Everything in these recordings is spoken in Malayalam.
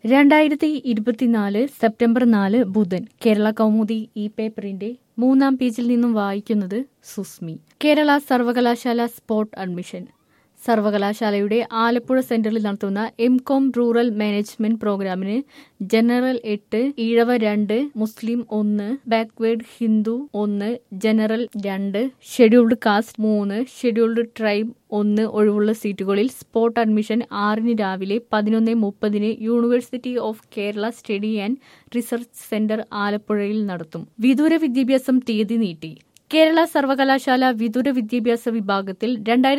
2024 സെപ്റ്റംബർ 4 ബുധൻ. കേരള കൗമുദി ഈ പേപ്പറിന്റെ 3-ാം പേജിൽ നിന്നും വായിക്കുന്നത് സുസ്മി. കേരള സർവകലാശാല സ്പോട്ട് അഡ്മിഷൻ. സർവകലാശാലയുടെ ആലപ്പുഴ സെന്ററിൽ നടത്തുന്ന എം.കോം റൂറൽ മാനേജ്മെന്റ് പ്രോഗ്രാമിന് ജനറൽ 8, ഈഴവ 2, മുസ്ലിം 1, backward Hindu 1, general 2, scheduled caste 3, scheduled tribe 1 ഒഴിവുള്ള സീറ്റുകളിൽ സ്പോട്ട് അഡ്മിഷൻ 6 രാവിലെ 11:30 University of Kerala study and research centre ആലപ്പുഴയിൽ നടത്തും. വിദൂര വിദ്യാഭ്യാസം തീയതി നീട്ടി. കേരള സർവകലാശാല വിദൂര വിദ്യാഭ്യാസ വിഭാഗത്തിൽ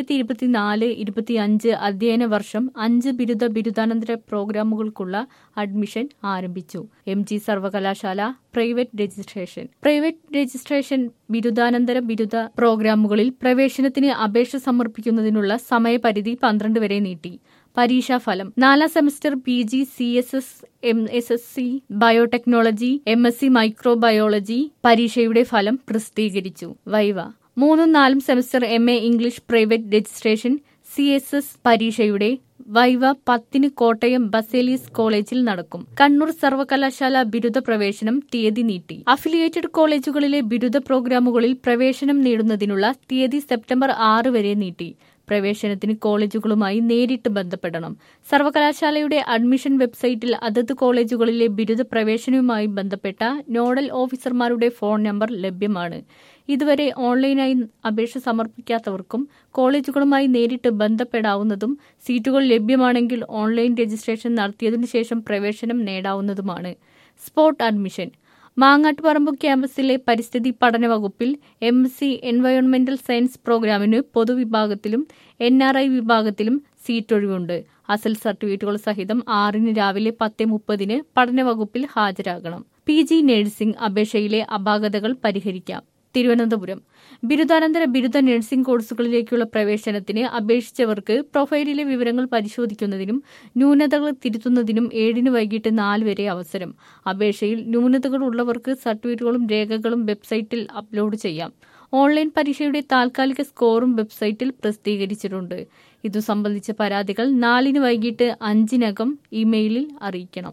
2024-25 അധ്യയന വർഷം 5 ബിരുദാനന്തര പ്രോഗ്രാമുകൾക്കുള്ള അഡ്മിഷൻ ആരംഭിച്ചു. എം.ജി. സർവകലാശാല പ്രൈവറ്റ് രജിസ്ട്രേഷൻ ബിരുദാനന്തര ബിരുദ പ്രോഗ്രാമുകളിൽ പ്രവേശനത്തിന് അപേക്ഷ സമർപ്പിക്കുന്നതിനുള്ള സമയപരിധി 12 വരെ നീട്ടി. പരീക്ഷാഫലം. 4ാം semester PG CSS MSc biotechnology MSc microbiology പരീക്ഷയുടെ ഫലം പ്രസിദ്ധീകരിച്ചു. വൈവ. 3-ും 4ും semester MA English private registration CSS പരീക്ഷയുടെ വൈവ 10-ന് കോട്ടയം ബസേലിയസ് കോളേജിൽ നടക്കും. കണ്ണൂർ സർവകലാശാല ബിരുദ പ്രവേശനം തീയതി നീട്ടി. അഫിലിയേറ്റഡ് കോളേജുകളിലെ ബിരുദ പ്രോഗ്രാമുകളിൽ പ്രവേശനം നേടുന്നതിനുള്ള തീയതി സെപ്റ്റംബർ 6 വരെ നീട്ടി. പ്രവേശനത്തിന് കോളേജുകളുമായി നേരിട്ട് ബന്ധപ്പെടണം. സർവകലാശാലയുടെ അഡ്മിഷൻ വെബ്സൈറ്റിൽ അതത് കോളേജുകളിലെ ബിരുദ പ്രവേശനവുമായി ബന്ധപ്പെട്ട നോഡൽ ഓഫീസർമാരുടെ ഫോൺ നമ്പർ ലഭ്യമാണ്. ഇതുവരെ ഓൺലൈനായി അപേക്ഷ സമർപ്പിക്കാത്തവർക്കും കോളേജുകളുമായി നേരിട്ട് ബന്ധപ്പെടാവുന്നതും സീറ്റുകൾ ലഭ്യമാണെങ്കിൽ ഓൺലൈൻ രജിസ്ട്രേഷൻ നടത്തിയതിനു ശേഷം പ്രവേശനം നേടാവുന്നതുമാണ്. Spot admission. മാങ്ങാട്ടുപറമ്പ് ക്യാമ്പസിലെ പരിസ്ഥിതി പഠന വകുപ്പിൽ MSc എൻവയോൺമെന്റൽ സയൻസ് പ്രോഗ്രാമിന് പൊതുവിഭാഗത്തിലും NRI വിഭാഗത്തിലും സീറ്റൊഴിവുണ്ട്. അസൽ സർട്ടിഫിക്കറ്റുകൾ സഹിതം 6-ന് രാവിലെ 10:30 പഠന വകുപ്പിൽ ഹാജരാകണം. PG നഴ്സിംഗ് അപേക്ഷയിലെ അപാകതകൾ പരിഹരിക്കാം. തിരുവനന്തപുരം. ബിരുദ നഴ്സിംഗ് കോഴ്സുകളിലേക്കുള്ള പ്രവേശനത്തിന് അപേക്ഷിച്ചവർക്ക് പ്രൊഫൈലിലെ വിവരങ്ങൾ പരിശോധിക്കുന്നതിനും ന്യൂനതകൾ തിരുത്തുന്നതിനും 7-ന് വൈകിട്ട് 4 വരെ അവസരം. അപേക്ഷയിൽ ന്യൂനതകൾ ഉള്ളവർക്ക് സർട്ടിഫിക്കറ്റുകളും രേഖകളും വെബ്സൈറ്റിൽ അപ്ലോഡ് ചെയ്യാം. ഓൺലൈൻ പരീക്ഷയുടെ താൽക്കാലിക സ്കോറും വെബ്സൈറ്റിൽ പ്രസിദ്ധീകരിച്ചിട്ടുണ്ട്. ഇതു സംബന്ധിച്ച പരാതികൾ 4-ന് വൈകിട്ട് 5-നകം ഇമെയിലിൽ അറിയിക്കണം.